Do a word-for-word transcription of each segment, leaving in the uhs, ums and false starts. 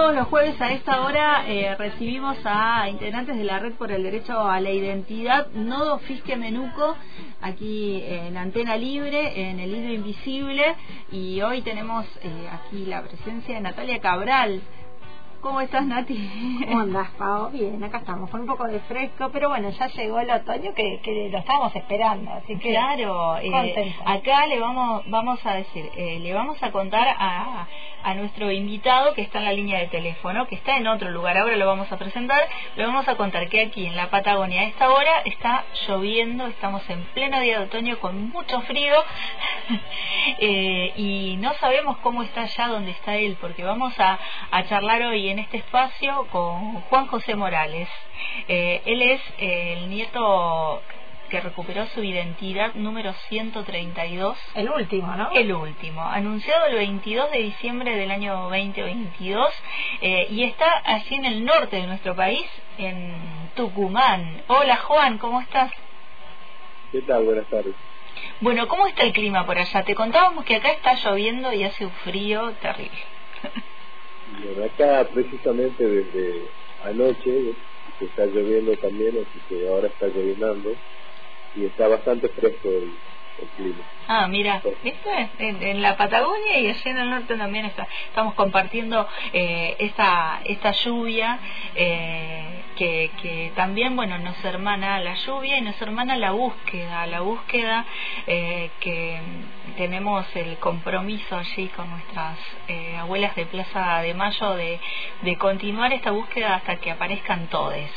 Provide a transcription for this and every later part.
todos los jueves a esta hora eh, recibimos a integrantes de la Red por el Derecho a la Identidad, Nodo Fisque Menuco, aquí en Antena Libre, en el Hilo Invisible, y hoy tenemos eh, aquí la presencia de Natalia Cabral. ¿Cómo estás, Nati? ¿Cómo andás, Pau? Bien, acá estamos, con un poco de fresco, pero bueno, ya llegó el otoño que, que lo estábamos esperando, así que claro, eh, acá le vamos vamos a decir, eh, le vamos a contar a, a nuestro invitado que está en la línea de teléfono, que está en otro lugar, ahora lo vamos a presentar, le vamos a contar que aquí en la Patagonia a esta hora está lloviendo, estamos en pleno día de otoño con mucho frío eh, y no sabemos cómo está allá donde está él, porque vamos a, a charlar hoy en este espacio con Juan José Morales. Eh, él es eh, el nieto que recuperó su identidad número ciento treinta y dos. El último, ¿no? El último, anunciado el veintidós de diciembre del año veinte veintidós, eh, y está allí en el norte de nuestro país, en Tucumán. Hola, Juan, ¿cómo estás? ¿Qué tal? Buenas tardes. Bueno, ¿cómo está el clima por allá? Te contábamos que acá está lloviendo y hace un frío terrible. Bueno, acá precisamente desde anoche se está lloviendo también, así que ahora está llovinando y está bastante fresco el, el clima. Ah, mira, ¿viste? En, en la Patagonia y allá en el norte también está, estamos compartiendo eh, esta esta lluvia eh, que, que también, bueno, nos hermana la lluvia y nos hermana la búsqueda, la búsqueda eh, que tenemos el compromiso allí con nuestras eh, abuelas de Plaza de Mayo de, de continuar esta búsqueda hasta que aparezcan todes.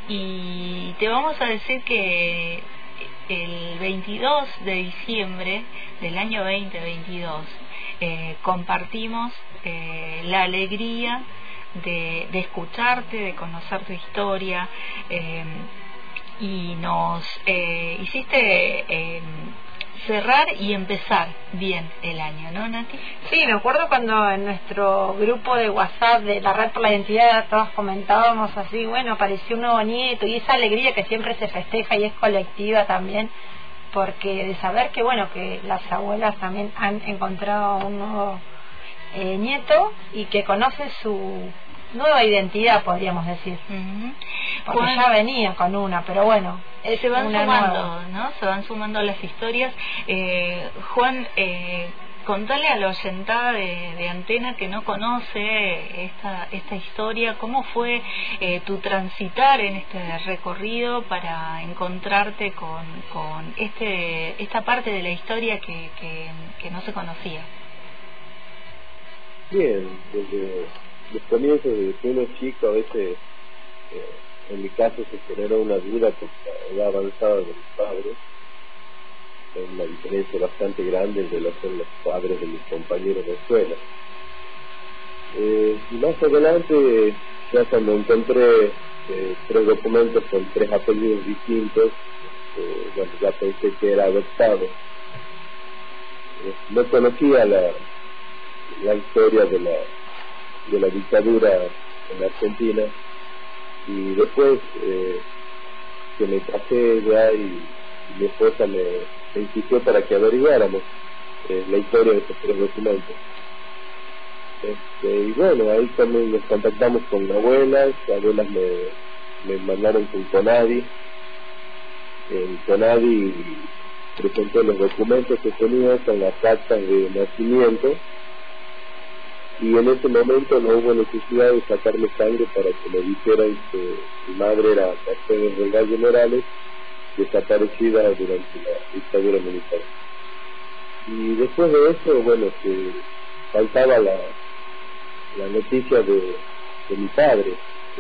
Y te vamos a decir que el veintidós de diciembre del año veinte veintidós eh, compartimos eh, la alegría de, de escucharte, de conocer tu historia, eh, y nos eh, hiciste eh, cerrar y empezar bien el año, ¿no, Nati? Sí, me acuerdo cuando en nuestro grupo de WhatsApp de la Red por la Identidad todos comentábamos así, bueno, apareció un nuevo nieto, y esa alegría que siempre se festeja y es colectiva también, porque de saber que, bueno, que las abuelas también han encontrado un nuevo eh, nieto y que conoce su nueva identidad, podríamos decir. Uh-huh. Porque bueno, ya venía con una, pero bueno, eh, se van sumando, ¿no? Se van sumando las historias. Eh, Juan, eh, contale a la oyentada de, de Antena que no conoce esta esta historia, ¿cómo fue eh, tu transitar en este recorrido para encontrarte con, con este esta parte de la historia que, que, que no se conocía? Bien, desde los comienzos, desde que uno es chico, a veces, eh, en mi caso, se genera una duda porque la edad avanzada de mis padres, es una diferencia bastante grande en relación a los padres de mis compañeros de escuela. Eh, y más adelante, ya cuando encontré eh, tres documentos con tres apellidos distintos, eh, bueno, ya pensé que era adoptado. Eh, no conocía la, la historia de la de la dictadura en la Argentina, y después eh, que me casé ya y, y mi esposa me, me insistió para que averiguáramos eh, la historia de estos tres documentos. Este, y bueno, ahí también nos contactamos con abuelas, abuelas me, me mandaron con Conadi, en Conadi presenté los documentos que tenía con las actas de nacimiento, y en ese momento no hubo necesidad de sacarme sangre para que me dijeran que mi madre era Mercedes del Valle Morales, desaparecida durante la dictadura militar. Y después de eso, bueno, que faltaba la, la noticia de, de mi padre,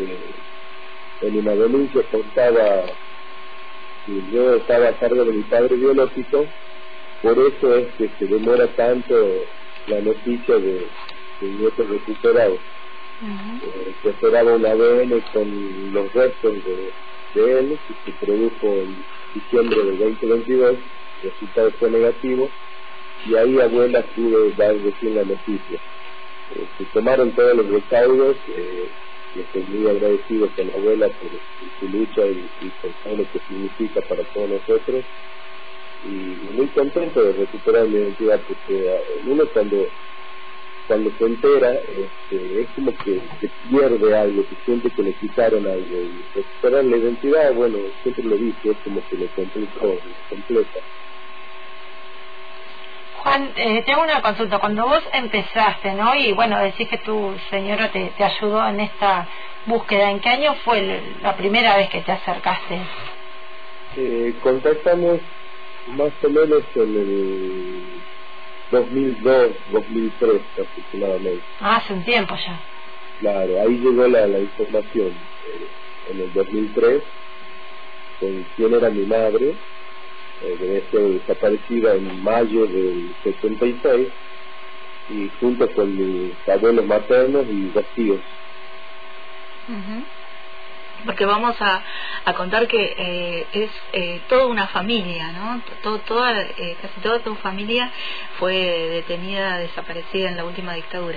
que en una denuncia contaba que yo estaba a cargo de mi padre biológico, por eso es que se demora tanto la noticia de el nieto recuperado. Uh-huh. eh, se esperaba un A D N con los restos de, de él, que se produjo en diciembre del veinte veintidós, el resultado fue negativo, y ahí abuela pudo dar recién la noticia. Eh, se tomaron todos los recaudos, eh, y estoy muy agradecido con la abuela por su lucha y, y por todo lo que significa para todos nosotros, y muy contento de recuperar mi identidad, porque uno cuando cuando se entera, este, es como que se pierde algo, que siente que le quitaron algo, y recuperar la identidad, bueno, siempre lo dice, es como que le completó, completa. Juan, eh, tengo una consulta. Cuando vos empezaste, ¿no? Y bueno, decís que tu señora te, te ayudó en esta búsqueda. ¿En qué año fue el, la primera vez que te acercaste? Eh, contactamos más o menos en el dos mil dos, dos mil tres aproximadamente. Ah, hace un tiempo ya. Claro, ahí llegó la, la información. Eh, en el dos mil tres, con quién era mi madre. Eh, debe ser desaparecida en mayo del setenta y seis, y junto con mis abuelos maternos y dos tíos. Uh-huh. Porque vamos a, a contar que eh, es eh, toda una familia, ¿no? Todo, toda, eh, casi toda tu familia fue detenida, desaparecida en la última dictadura.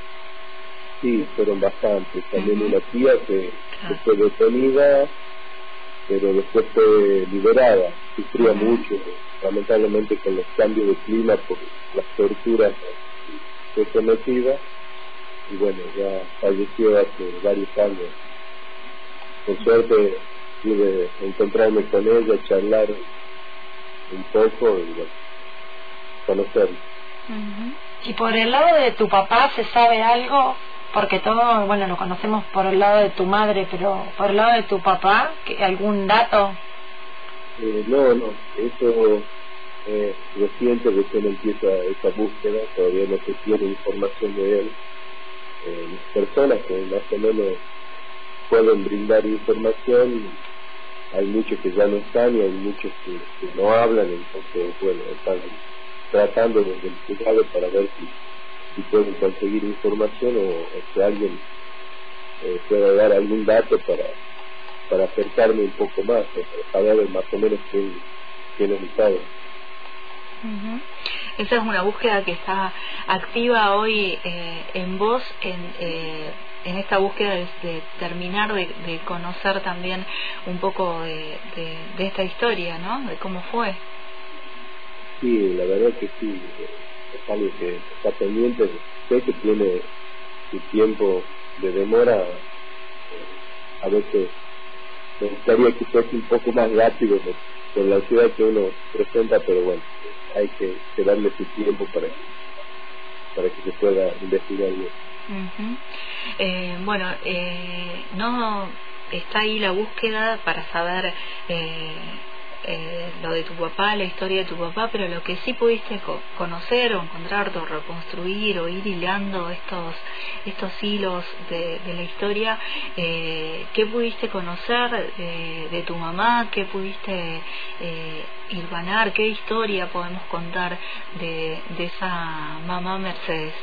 Sí, fueron bastantes. También uh-huh. una tía que, claro. que fue detenida, pero después fue liberada. Sufría uh-huh. mucho, lamentablemente, con los cambios de clima por las torturas que fue sometida, y bueno, ya falleció hace varios años. Por suerte pude encontrarme con ella, charlar un poco y bueno, conocerla. Uh-huh. ¿Y por el lado de tu papá se sabe algo? Porque todo, bueno, lo conocemos por el lado de tu madre, pero por el lado de tu papá, ¿algún dato? Eh, no, no, eso es reciente, recién empieza esa búsqueda, todavía no se tiene información de él. Eh, las personas que más o menos pueden brindar información, hay muchos que ya no están y hay muchos que, que no hablan, entonces, bueno, están tratando desde el juzgado para ver si si pueden conseguir información o, o si alguien eh, puede dar algún dato para para acercarme un poco más, o para saber más o menos quién, quién es mi padre. Uh-huh. Esa es una búsqueda que está activa hoy eh, en vos, en, eh, en esta búsqueda de, de terminar de, de conocer también un poco de, de, de esta historia, ¿no? De cómo fue. Sí, la verdad que sí. Es algo que está pendiente, sé que tiene su tiempo de demora, eh, a veces me gustaría que fuese un poco más rápido por, por la ciudad que uno presenta, pero bueno, hay que, que darle su tiempo para, para que se pueda investigar bien. Uh-huh. eh, bueno, eh, no está ahí la búsqueda para saber eh, Eh, lo de tu papá, la historia de tu papá, pero lo que sí pudiste co- conocer o encontrar o reconstruir o ir hilando estos estos hilos de, de la historia, eh, ¿qué pudiste conocer de, de tu mamá? ¿Qué pudiste eh, hilvanar? ¿Qué historia podemos contar de, de esa mamá Mercedes?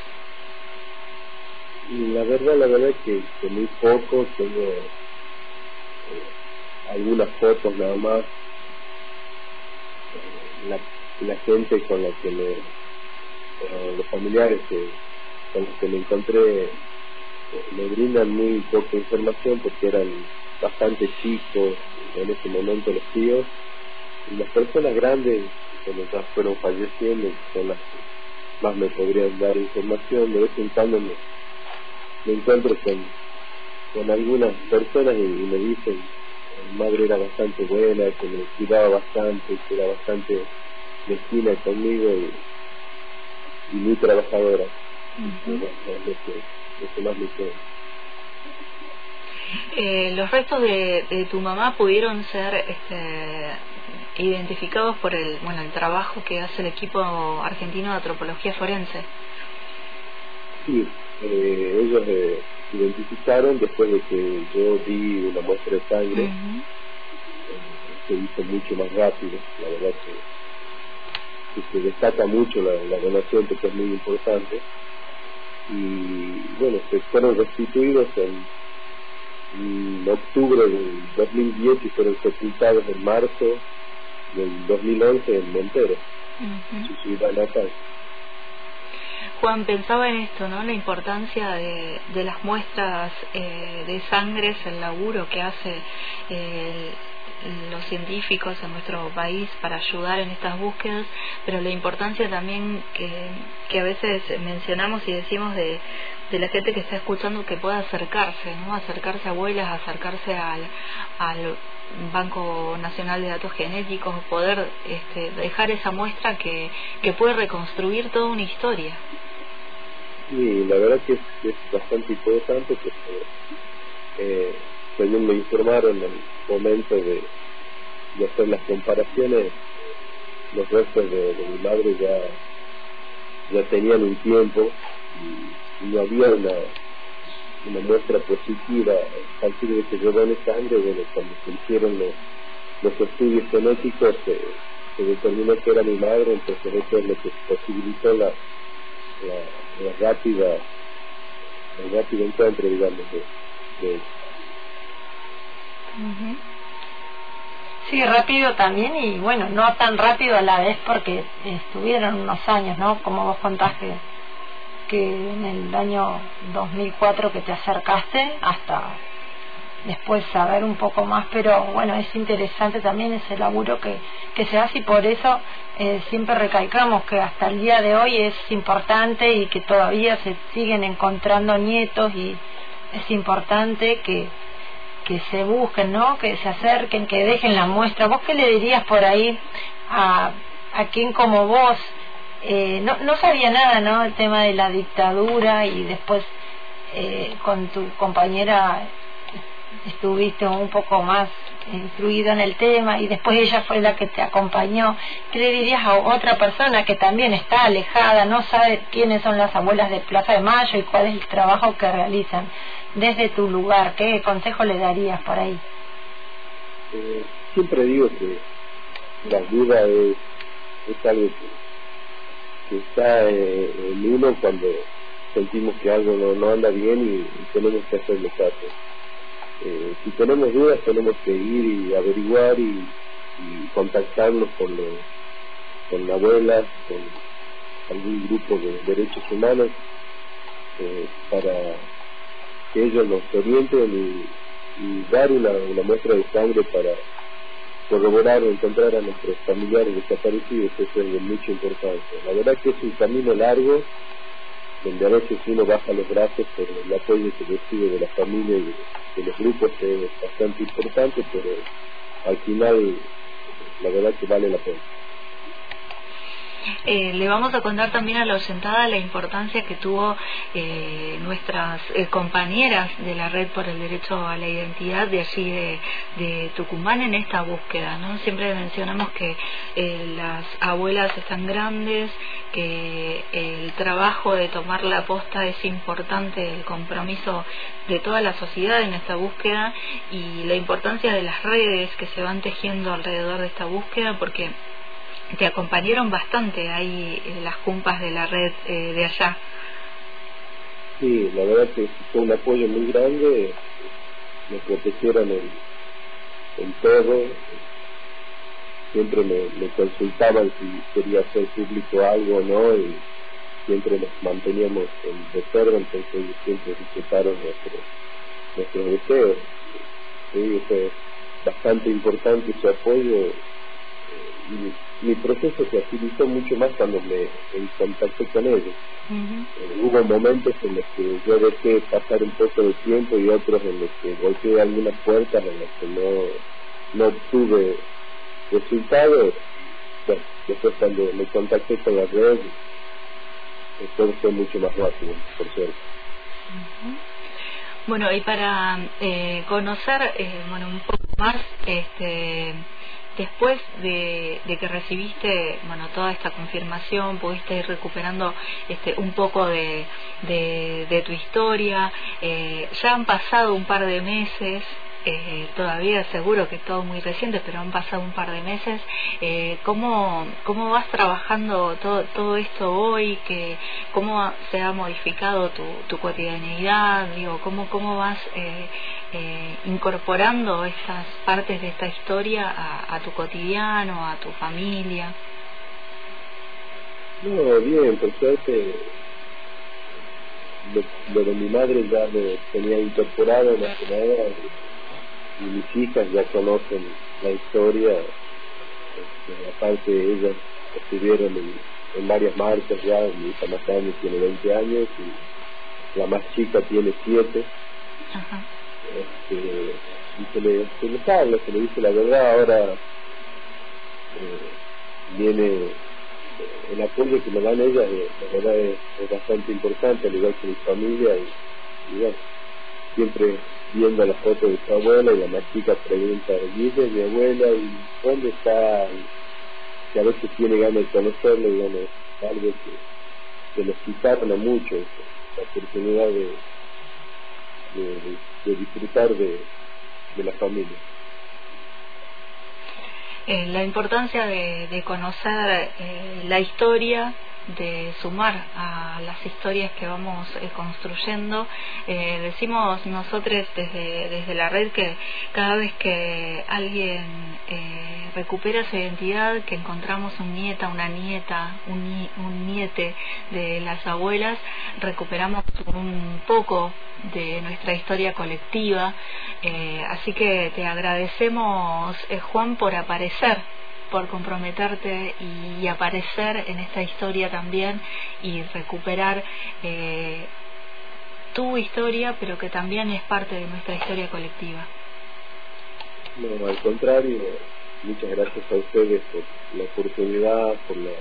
Y la verdad, la verdad es que, que muy poco, tengo eh, algunas fotos nada más. La, la gente con la que me, eh, los familiares que, con los que me encontré, eh, me brindan muy poca información porque eran bastante chicos en ese momento los tíos, y las personas grandes que ya fueron falleciendo son las que más me podrían dar información. De vez en cuando me, me encuentro con, con algunas personas y, y me dicen: mi madre era bastante buena, que me cuidaba bastante, que era bastante mezquina conmigo y, y muy trabajadora. Uh-huh. Bueno, es lo que, lo que más me queda. Eh, los restos de, de tu mamá pudieron ser este, identificados por el bueno el trabajo que hace el equipo argentino de antropología forense. Sí, eh, ellos eh, identificaron después de que yo di una muestra de sangre. Uh-huh. eh, se hizo mucho más rápido, la verdad que, que se destaca mucho la, la donación, porque es muy importante, y bueno, se fueron restituidos en, en octubre del dos mil diez y fueron sepultados en marzo del dos mil once en Montero, uh-huh. su ciudad natal. Juan, pensaba en esto, ¿no? La importancia de, de las muestras eh, de sangre, el laburo que hace eh, los científicos en nuestro país para ayudar en estas búsquedas, pero la importancia también que, que a veces mencionamos y decimos de, de la gente que está escuchando, que pueda acercarse, ¿no? Acercarse a abuelas, acercarse al, al Banco Nacional de Datos Genéticos, poder este, dejar esa muestra que, que puede reconstruir toda una historia. Sí, la verdad que es, es bastante interesante porque eh, según me informaron en el momento de, de hacer las comparaciones, los restos de, de mi madre ya ya tenían un tiempo y, y no había una una muestra positiva a partir de que yo doné sangre. Bueno, cuando se hicieron los, los estudios genéticos se, se determinó que era mi madre, entonces eso es lo que posibilitó la la, la rápida el rápido encuentro, digamos, de, de Uh-huh. Sí, rápido también, y bueno, no tan rápido a la vez porque estuvieron unos años, ¿no? Como vos contaste, que en el año dos mil cuatro que te acercaste hasta después saber un poco más, pero bueno, es interesante también ese laburo que, que se hace, y por eso eh, siempre recalcamos que hasta el día de hoy es importante y que todavía se siguen encontrando nietos, y es importante que que se busquen, ¿no? Que se acerquen, que dejen la muestra. ¿Vos qué le dirías por ahí a, a quien como vos eh, no, no sabía nada, ¿no? El tema de la dictadura, y después eh, con tu compañera estuviste un poco más incluido en el tema, y después ella fue la que te acompañó? ¿Qué le dirías a otra persona que también está alejada, no sabe quiénes son las abuelas de Plaza de Mayo y cuál es el trabajo que realizan? Desde tu lugar, ¿qué consejo le darías por ahí? Eh, siempre digo que la ayuda es, es algo que, que está eh, en uno cuando sentimos que algo no, no anda bien y, y tenemos que hacerle caso. Eh, si tenemos dudas tenemos que ir y averiguar y, y contactarnos con, los, con abuelas, con algún grupo de derechos humanos eh, para que ellos nos orienten y, y dar una, una muestra de sangre para corroborar o encontrar a nuestros familiares desaparecidos. Eso es de mucha importancia. La verdad que es un camino largo, donde a veces uno baja los brazos por el apoyo que recibe de la familia y de, de los grupos, que es bastante importante, pero al final la verdad que vale la pena. Eh, le vamos a contar también a la oyentada la importancia que tuvo eh, nuestras eh, compañeras de la Red por el Derecho a la Identidad de allí de, de Tucumán en esta búsqueda, ¿no? Siempre mencionamos que eh, las abuelas están grandes, que el trabajo de tomar la posta es importante, el compromiso de toda la sociedad en esta búsqueda, y la importancia de las redes que se van tejiendo alrededor de esta búsqueda, porque te acompañaron bastante ahí eh, las cumpas de la red eh, de allá. Sí, la verdad que fue un apoyo muy grande, me protegieron en, en todo, siempre me, me consultaban si quería hacer público algo o no, y siempre nos manteníamos en reserva, entonces ellos siempre respetaron nuestros nuestros deseos. Sí, fue bastante importante su apoyo. Y mi proceso se agilizó mucho más cuando me, me contacté con ellos. Uh-huh. Eh, hubo momentos en los que yo dejé pasar un poco de tiempo y otros en los que golpeé algunas puertas en las que no, no obtuve resultados. Bueno, después cuando me contacté con la red, todo fue mucho más rápido, por suerte. Uh-huh. Bueno, y para eh, conocer eh, bueno, un poco más, este después de, de que recibiste bueno toda esta confirmación, pudiste ir recuperando este un poco de, de, de tu historia, eh, ya han pasado un par de meses, eh, todavía seguro que todo muy reciente, pero han pasado un par de meses. eh, ¿cómo, ¿Cómo vas trabajando todo, todo esto hoy? Que, ¿Cómo se ha modificado tu, tu cotidianeidad? Digo, ¿cómo, cómo vas eh, eh, incorporando estas partes de esta historia a, a tu cotidiano, a tu familia? No, bien, por suerte lo, lo de mi madre ya lo tenía incorporado en la ciudad, y mis hijas ya conocen la historia. Este, aparte ellas estuvieron en, en varias marchas ya. Mi hija más grande tiene veinte años y la más chica tiene siete. Ajá. Este, y se le, se le habla, se le dice la verdad. Ahora eh, viene el apoyo que me dan ellas, eh, la verdad es, es bastante importante, al igual que mi familia, y, y bueno, siempre viendo la foto de su abuela, y la más chica pregunta, ¿y mi abuela? ¿Y dónde está? Y que a veces tiene ganas de conocerlo, y bueno, es algo que, que nos quitaron a muchos, la oportunidad de, de, de, de disfrutar de, de la familia. Eh, la importancia de, de conocer eh, la historia, de sumar a las historias que vamos eh, construyendo. Eh, decimos nosotros desde, desde la red que cada vez que alguien eh, recupera su identidad, que encontramos un nieta, una nieta, un, ni, un niete de las abuelas, recuperamos un poco de nuestra historia colectiva. Eh, así que te agradecemos, eh, Juan, por aparecer, por comprometerte y, y aparecer en esta historia también, y recuperar eh, tu historia, pero que también es parte de nuestra historia colectiva. No, al contrario, muchas gracias a ustedes por la oportunidad, por la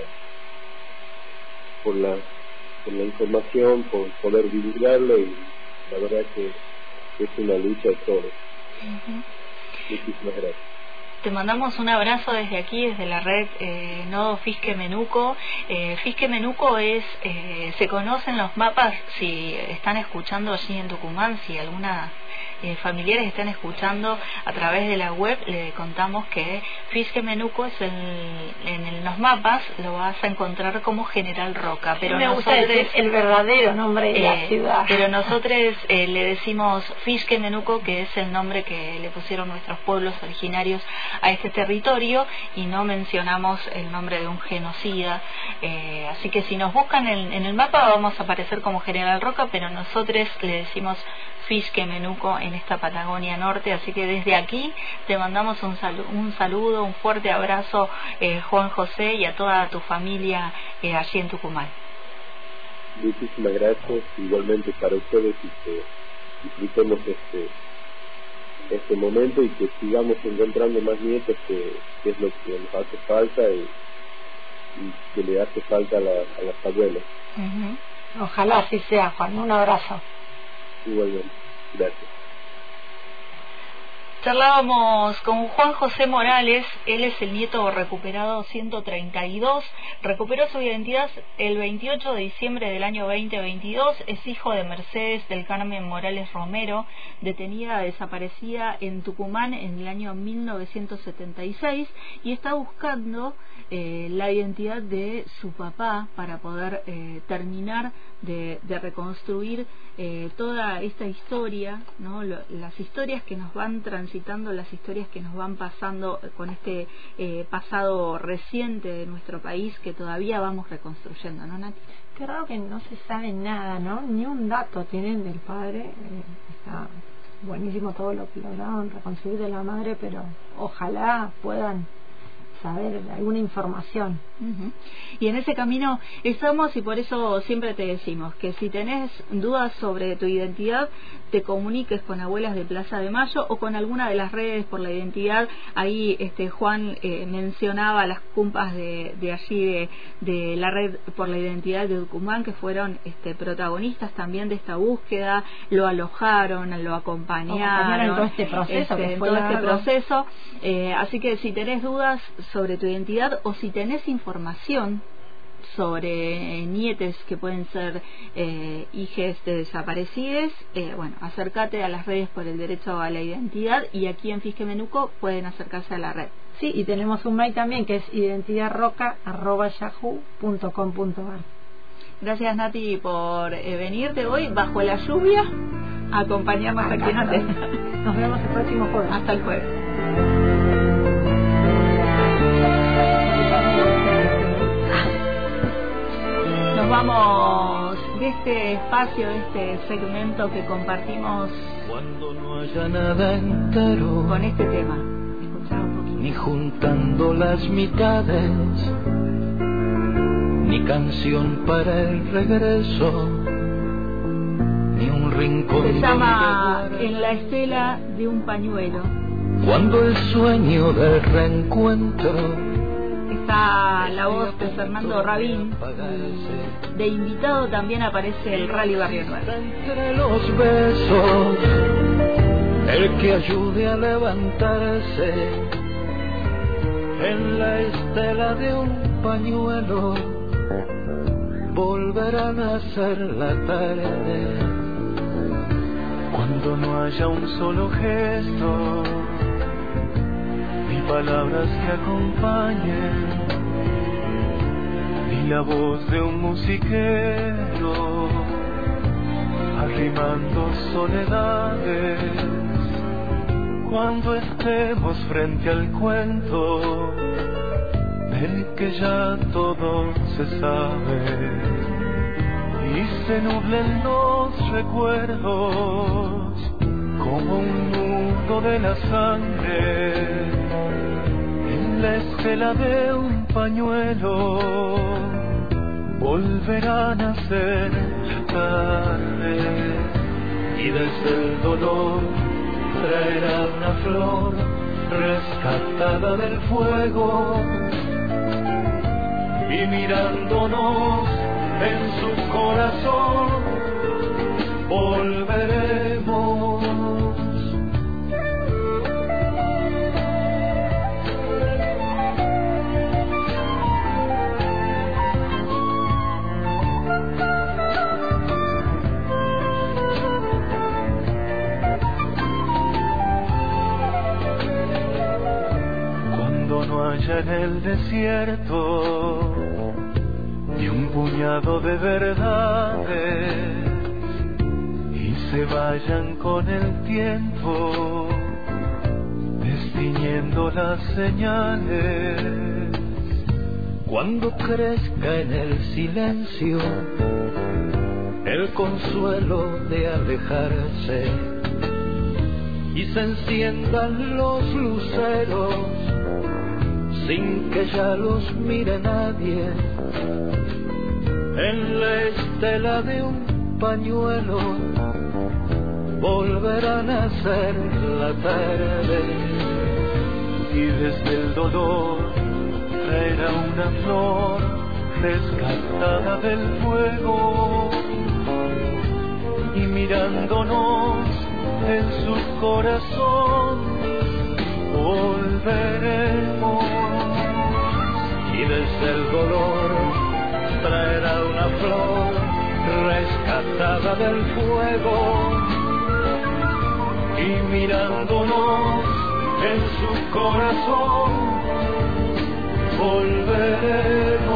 por la, por la información, por poder divulgarlo, y la verdad que es una lucha de todos. Uh-huh. Muchísimas gracias. Te mandamos un abrazo desde aquí, desde la red eh, Nodo Fisque Menuco. Eh, Fisque Menuco es, eh, se conocen los mapas, si están escuchando allí en Tucumán, si alguna eh, familiares están escuchando a través de la web, le contamos que Fisque Menuco es el, en los mapas lo vas a encontrar como General Roca, pero me nosotros, gusta decir el verdadero nombre de eh, la ciudad. Pero nosotros eh, le decimos Fisque Menuco, que es el nombre que le pusieron nuestros pueblos originarios a este territorio, y no mencionamos el nombre de un genocida. Eh, así que si nos buscan en, en el mapa vamos a aparecer como General Roca, pero nosotros le decimos Fisque Menuco en esta Patagonia Norte. Así que desde aquí te mandamos un, salu un saludo, un fuerte abrazo, eh, Juan José, y a toda tu familia eh, allí en Tucumán. Muchísimas gracias, igualmente para ustedes, y que disfrutemos este este momento, y que sigamos encontrando más nietos, que, que es lo que nos hace falta, y, y que le hace falta a, la, a las abuelas. Uh-huh. Ojalá así sea, Juan. Un abrazo. Igualmente, gracias. Charlábamos con Juan José Morales, él es el nieto recuperado ciento treinta y dos, recuperó su identidad el veintiocho de diciembre del año veinte veintidós, es hijo de Mercedes del Carmen Morales Romero, detenida desaparecida en Tucumán en el año mil novecientos setenta y seis, y está buscando eh, la identidad de su papá para poder eh, terminar de, de reconstruir eh, toda esta historia, ¿no? Lo, las historias que nos van transitando, las historias que nos van pasando con este eh, pasado reciente de nuestro país, que todavía vamos reconstruyendo, ¿no, Nati? Qué raro que no se sabe nada, ¿no? Ni un dato tienen del padre. Eh, está buenísimo todo lo que lograron reconstruir de la madre, pero ojalá puedan saber alguna información. Uh-huh. Y en ese camino estamos, y por eso siempre te decimos que si tenés dudas sobre tu identidad, te comuniques con Abuelas de Plaza de Mayo o con alguna de las redes por la identidad. Ahí este Juan eh, mencionaba las cumpas de, de allí de, de la red por la identidad de Tucumán, que fueron este, protagonistas también de esta búsqueda, lo alojaron, lo acompañaron en todo este proceso, este, que en fue todo este largo. proceso. Eh, así que si tenés dudas sobre tu identidad, o si tenés información sobre nietes que pueden ser eh, hijes de desaparecidos, eh, bueno, acércate a las redes por el derecho a la identidad, y aquí en Fisque Menuco pueden acercarse a la red. Sí, y tenemos un mail también, que es identidadroca arroba yahoo punto com punto ar. Gracias, Nati, por eh, venirte hoy bajo la lluvia a acompañarnos aquí en Antena. Nos vemos el próximo jueves. Hasta el jueves. Nos vamos de este espacio, de este segmento que compartimos cuando no haya nada entero, con este tema. Escuchá un poquito. ni juntando las mitades, ni canción para el regreso, ni un rincón. Se llama En la estela de un pañuelo. Cuando el sueño del reencuentro. Está la voz de Fernando Rabín. De invitado también aparece el Rally Barrio Nuevo. Entre los besos, el que ayude a levantarse en la estela de un pañuelo, volverá a nacer la tarde. Cuando no haya un solo gesto, ni palabras que acompañen, ni la voz de un musiquero arrimando soledades. Cuando estemos frente al cuento del que ya todo se sabe y se nublen los recuerdos como un nudo de la sangre en la estela de un pañuelo, volverá a nacer la tarde y desde el dolor traerá una flor rescatada del fuego y mirándonos en su corazón volveremos. Cuando no haya en el desierto ni un puñado de verdades y se vayan con el tiempo destiñendo las señales. Cuando crezca en el silencio el consuelo de alejarse y se enciendan los luceros sin que ya los mire nadie, en la estela de un pañuelo volverá a nacer la tarde y desde el dolor traerá una flor rescatada del fuego y mirándonos en su corazón volveremos y desde el dolor traerá una flor rescatada del fuego y mirándonos en su corazón volveremos.